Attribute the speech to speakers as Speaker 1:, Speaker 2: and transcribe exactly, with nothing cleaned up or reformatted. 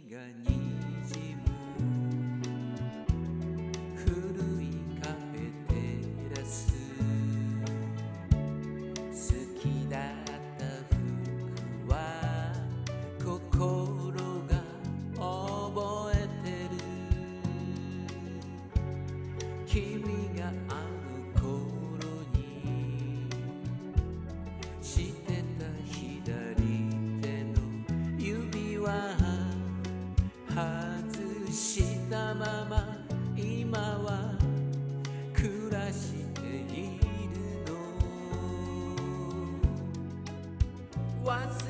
Speaker 1: がにじむ古いカフェテラス好きだった服は心が覚えてる君があの頃にしてた左手の指輪外したまま今は暮らしているの忘